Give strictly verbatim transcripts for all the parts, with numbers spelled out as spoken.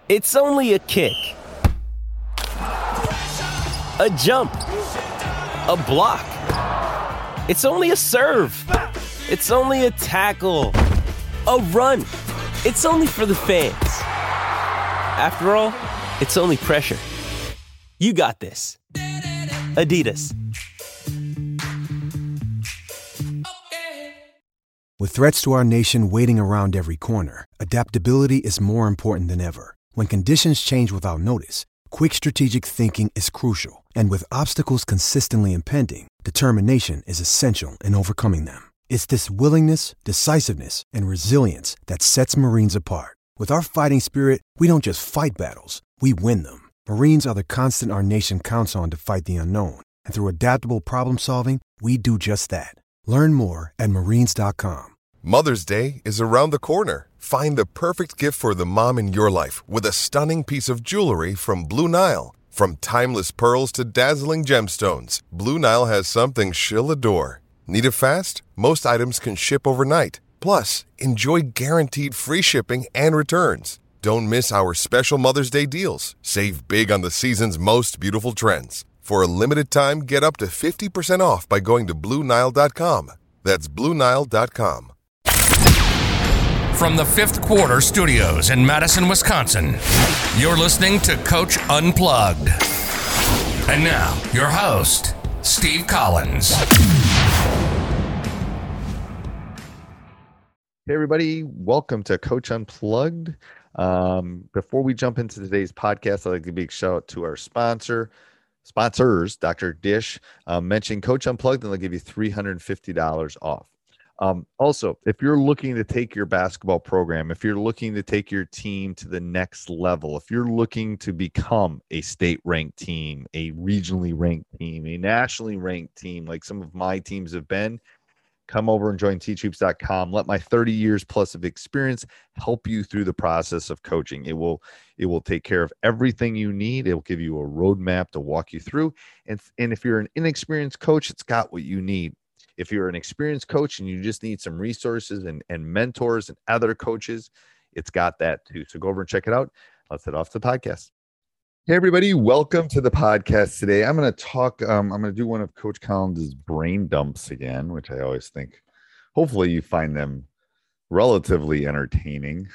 It's only a kick, a jump, a block. It's only a serve. It's only a tackle, a run. It's only for the fans. After all, it's only pressure. You got this. Adidas. With threats to our nation waiting around every corner, adaptability is more important than ever. When conditions change without notice, quick strategic thinking is crucial. And with obstacles consistently impending, determination is essential in overcoming them. It's this willingness, decisiveness, and resilience that sets Marines apart. With our fighting spirit, we don't just fight battles, we win them. Marines are the constant our nation counts on to fight the unknown. And through adaptable problem solving, we do just that. Learn more at marines dot com. Mother's Day is around the corner. Find the perfect gift for the mom in your life with a stunning piece of jewelry from Blue Nile. From timeless pearls to dazzling gemstones, Blue Nile has something she'll adore. Need it fast? Most items can ship overnight. Plus, enjoy guaranteed free shipping and returns. Don't miss our special Mother's Day deals. Save big on the season's most beautiful trends. For a limited time, get up to fifty percent off by going to blue nile dot com. That's blue nile dot com. From the Fifth Quarter Studios in Madison, Wisconsin, you're listening to Coach Unplugged. And now, your host, Steve Collins. Hey, everybody. Welcome to Coach Unplugged. Um, before we jump into today's podcast, I'd like to give a big shout out to our sponsor, sponsors, Doctor Dish. Um, mention Coach Unplugged, and they'll give you three hundred fifty dollars off. Um, also, if you're looking to take your basketball program, if you're looking to take your team to the next level, if you're looking to become a state-ranked team, a regionally ranked team, a nationally ranked team, like some of my teams have been, come over and join teach hoops dot com. Let my thirty years plus of experience help you through the process of coaching. It will, it will take care of everything you need. It will give you a roadmap to walk you through. And, and if you're an inexperienced coach, it's got what you need. If you're an experienced coach and you just need some resources and, and mentors and other coaches, it's got that too. So go over and check it out. Let's head off to the podcast. Hey, everybody. Welcome to the podcast today. I'm going to talk, um, I'm going to do one of Coach Collins' brain dumps again, which I always think, hopefully you find them relatively entertaining.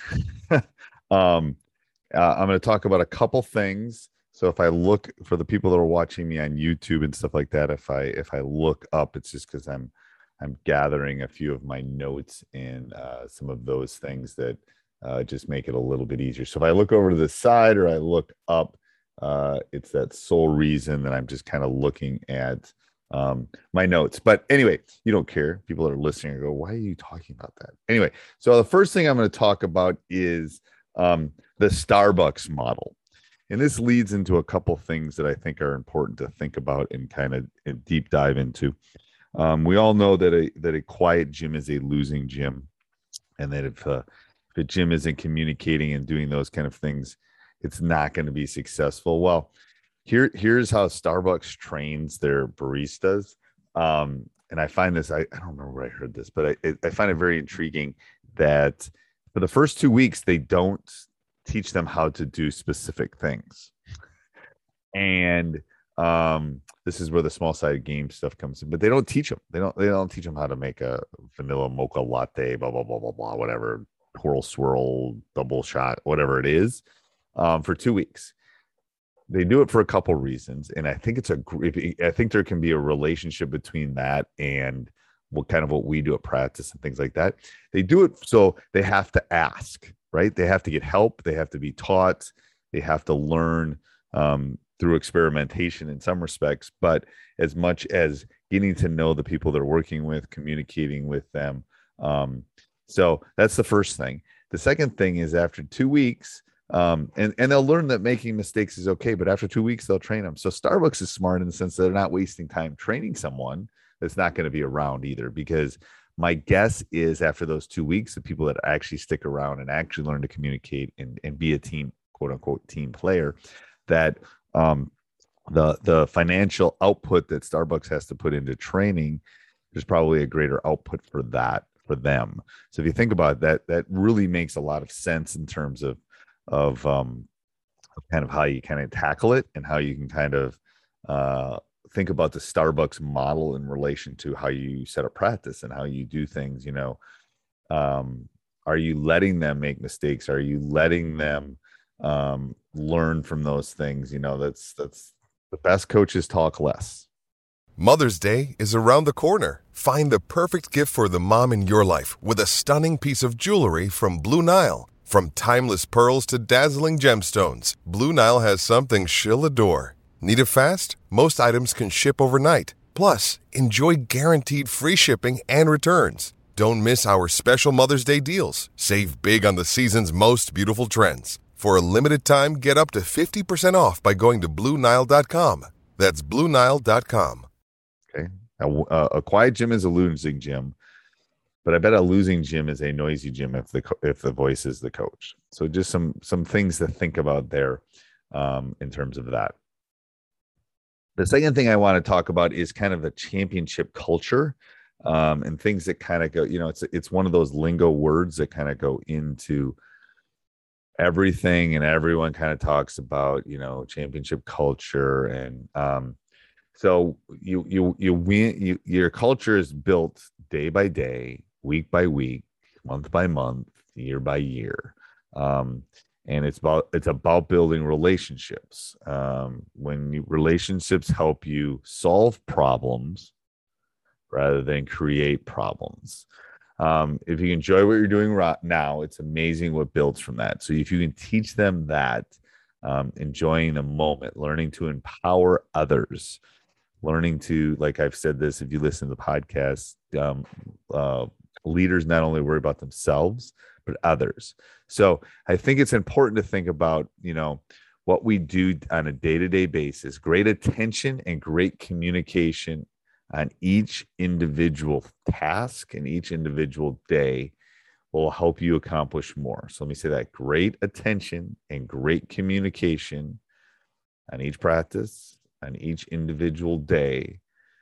um, uh, I'm going to talk about a couple things. So if I look, for the people that are watching me on YouTube and stuff like that, if I if I look up, it's just because I'm I'm gathering a few of my notes and uh, some of those things that uh, just make it a little bit easier. So if I look over to the side or I look up, uh, it's that sole reason that I'm just kind of looking at um, my notes. But anyway, you don't care. People that are listening go, why are you talking about that? Anyway, so the first thing I'm going to talk about is um, the Starbucks model. And this leads into a couple things that I think are important to think about and kind of deep dive into. Um, we all know that a that a quiet gym is a losing gym, and that if, uh, if a gym isn't communicating and doing those kind of things, it's not going to be successful. Well, here here's how Starbucks trains their baristas. Um, and I find this, I, I don't remember where I heard this, but I, I find it very intriguing that for the first two weeks, they don't teach them how to do specific things. And um, this is where the small sided game stuff comes in, but they don't teach them. They don't, they don't teach them how to make a vanilla mocha latte, blah, blah, blah, blah, blah, whatever, twirl, swirl, double shot, whatever it is, um, for two weeks. They do it for a couple reasons. And I think it's a, I think there can be a relationship between that and what kind of what we do at practice and things like that. They do it so they have to ask, right? They have to get help. They have to be taught. They have to learn um, through experimentation in some respects, but as much as getting to know the people they're working with, communicating with them. Um, so that's the first thing. The second thing is after two weeks, um, and, and they'll learn that making mistakes is okay, but after two weeks, they'll train them. So Starbucks is smart in the sense that they're not wasting time training someone that's not going to be around either, because my guess is after those two weeks, the people that actually stick around and actually learn to communicate and, and be a team, quote unquote, team player, that um, the the financial output that Starbucks has to put into training, there's probably a greater output for that for them. So if you think about that, that really makes a lot of sense in terms of of um, kind of how you kind of tackle it and how you can kind of uh, think about the Starbucks model in relation to how you set up practice and how you do things. You know, um, are you letting them make mistakes? Are you letting them um, learn from those things? You know, that's that's the best coaches talk less. Mother's Day is around the corner. Find the perfect gift for the mom in your life with a stunning piece of jewelry from Blue Nile. From timeless pearls to dazzling gemstones, Blue Nile has something she'll adore. Need it fast? Most items can ship overnight. Plus, enjoy guaranteed free shipping and returns. Don't miss our special Mother's Day deals. Save big on the season's most beautiful trends. For a limited time, get up to fifty percent off by going to Blue Nile dot com. That's Blue Nile dot com. Okay. A, a quiet gym is a losing gym, but I bet a losing gym is a noisy gym if the if the voice is the coach. So just some some things to think about there um, in terms of that. The second thing I want to talk about is kind of the championship culture um, and things that kind of go, you know, it's it's one of those lingo words that kind of go into everything, and everyone kind of talks about, you know, championship culture. And um, so you you you win. You, your culture is built day by day, week by week, month by month, year by year, um, and it's about it's about building relationships. Um, when you, relationships help you solve problems rather than create problems. Um, if you enjoy what you're doing right now, it's amazing what builds from that. So if you can teach them that, um, enjoying the moment, learning to empower others, learning to, like I've said this, if you listen to the podcast, um, uh, leaders not only worry about themselves, but others. So I think it's important to think about, you know, what we do on a day-to-day basis, great attention and great communication on each individual task and each individual day will help you accomplish more. So let me say that: great attention and great communication on each practice, on each individual day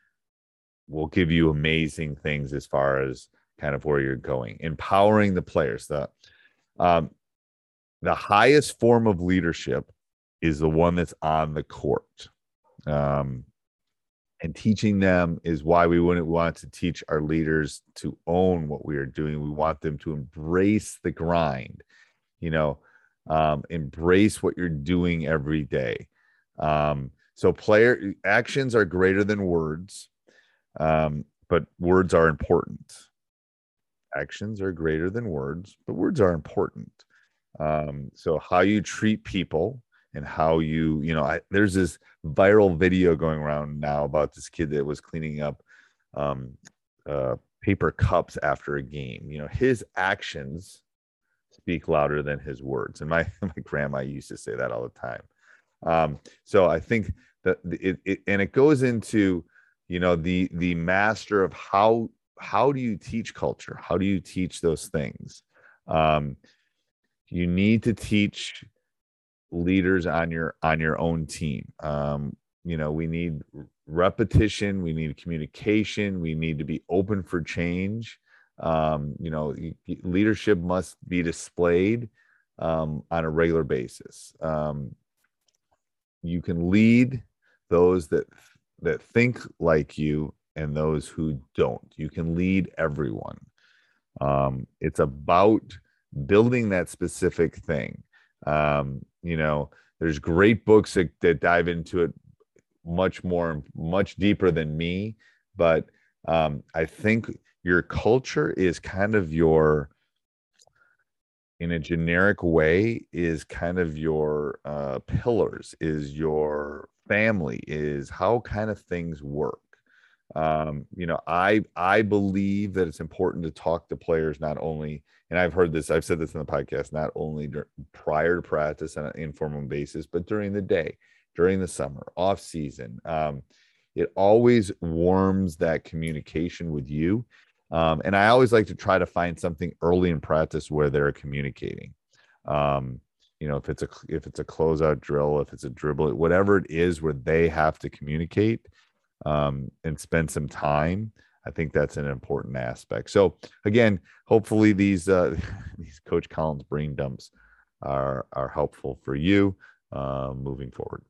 will give you amazing things as far as kind of where you're going. Empowering the players. The, um, the highest form of leadership is the one that's on the court. Um, And teaching them is why we wouldn't want to teach our leaders to own what we are doing. We want them to embrace the grind, you know, um, embrace what you're doing every day. Um, so player actions are greater than words, um, but words are important. Actions are greater than words, but words are important. Um, so how you treat people, and how you, you know, I, there's this viral video going around now about this kid that was cleaning up um, uh, paper cups after a game. You know, his actions speak louder than his words. And my, my grandma used to say that all the time. Um, so I think that it, it, and it goes into, you know, the, the master of how, how do you teach culture? How do you teach those things? Um, you need to teach leaders on your on your own team. Um, you know, we need repetition, we need communication, we need to be open for change. Um, you know, leadership must be displayed um, on a regular basis. Um, you can lead those that that think like you and those who don't. You can lead everyone. Um, it's about building that specific thing. Um, you know, there's great books that, that dive into it much more, much deeper than me. But um, I think your culture is kind of your, in a generic way, is kind of your uh, pillars, is your family, is how kind of things work. Um, you know, I I believe that it's important to talk to players not only, and I've heard this, I've said this in the podcast, not only prior to practice on an informal basis, but during the day, during the summer, off season. Um, it always warms that communication with you. Um, and I always like to try to find something early in practice where they're communicating. Um, you know, if it's a if it's a closeout drill, if it's a dribble, whatever it is where they have to communicate um, and spend some time. I think that's an important aspect. So again, hopefully these uh, these Coach Collins brain dumps are are helpful for you. uh, moving forward.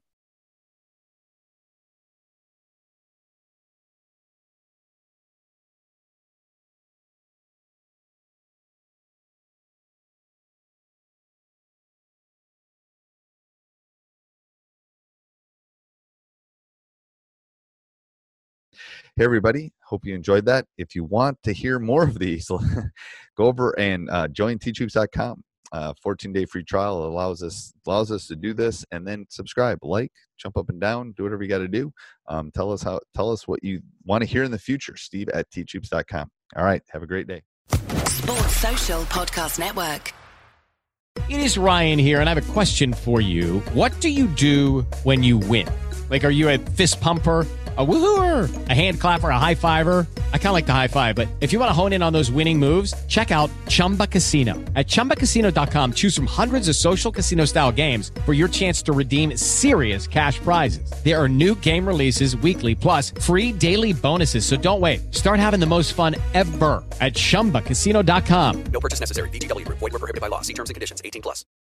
Hey, everybody. Hope you enjoyed that. If you want to hear more of these, go over and uh, join teach hoops dot com. Uh, fourteen day free trial allows us allows us to do this, and then subscribe, like, jump up and down, do whatever you got to do. Um, tell us how tell us what you want to hear in the future. Steve at teach hoops dot com. All right. Have a great day. Sports Social Podcast Network. It is Ryan here, and I have a question for you. What do you do when you win? Like, are you a fist pumper, a woohooer, a hand clapper, a high fiver? I kind of like the high five, but if you want to hone in on those winning moves, check out Chumba Casino. At chumba casino dot com, choose from hundreds of social casino style games for your chance to redeem serious cash prizes. There are new game releases weekly, plus free daily bonuses. So don't wait. Start having the most fun ever at chumba casino dot com. No purchase necessary. V G W Group. Void where prohibited by law. See terms and conditions. eighteen plus.